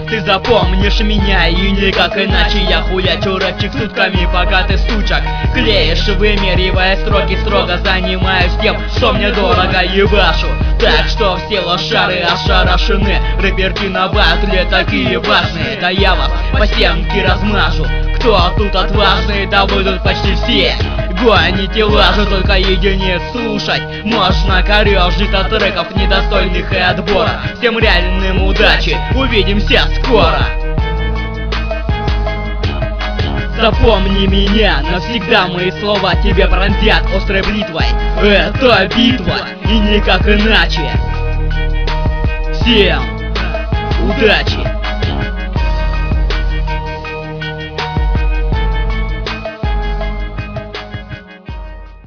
Ты запомнишь меня и никак иначе. Я хуячу рэпчик сутками, пока ты стучак клеишь, вымеривая строки. Строго занимаюсь тем, что мне дорого, ебашу. Так что все лошары ошарашены. Рэперки на батле такие важные. Да я вас по стенке размажу. Кто тут отважный? Да вы тут почти все гоните лажу, только единиц слушать можно корёжит от треков недостойных и отбора. Всем реальным удачи, увидимся скоро. Запомни меня, навсегда мои слова тебе пронзят острой бритвой. Это битва, и никак иначе. Всем удачи!